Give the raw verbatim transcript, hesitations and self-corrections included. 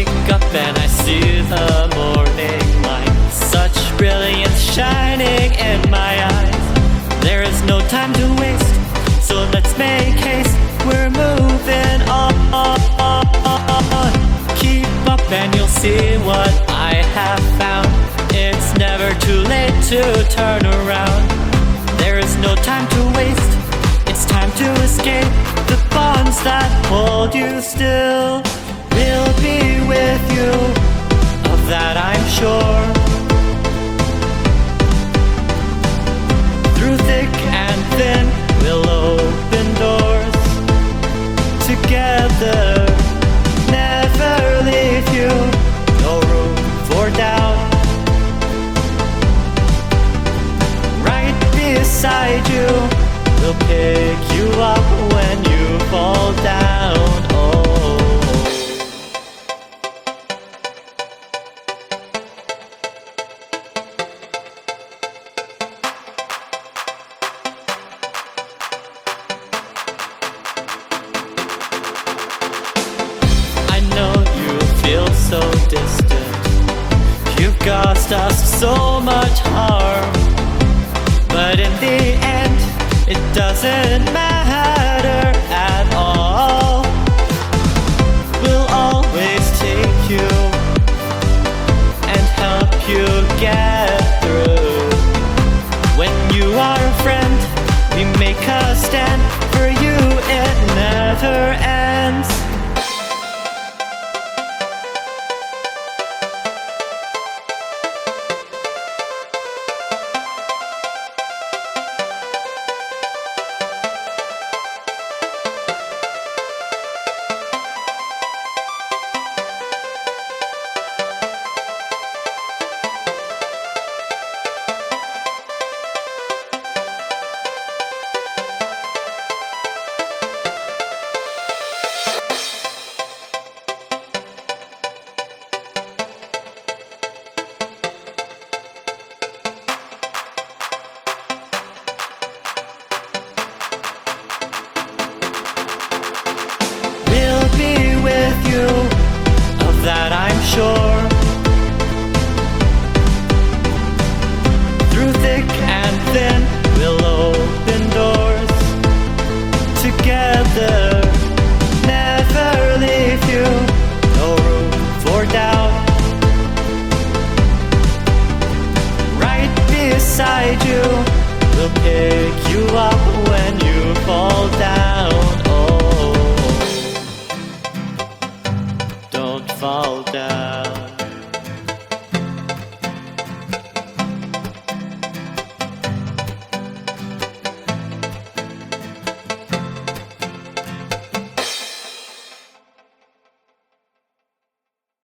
wake up and I see the morning light, such brilliance shining in my eyes. There is no time to waste, so let's make haste. We're moving on. Keep up and you'll see what I have found. It's never too late to turn around. There is no time to waste, it's time to escape. The bonds that hold you still will be with you, of that I'm sure. Through thick and thin, we'll open doors together, never leave you, no room for doubt. Right beside you, we'll pick you up when you fall down. Oh, I know you feel so distant. You've caused us so much harm, but in the end, it doesn't matter at all. We'll always take you and help you get through. When you are a friend, we make a stand. For you, it never ends. You, of that I'm sure. Through thick and thin, we'll open doors together, never leave you, no room for doubt. Right beside you, we'll pick you up when you fall down. Oh, don't fall down.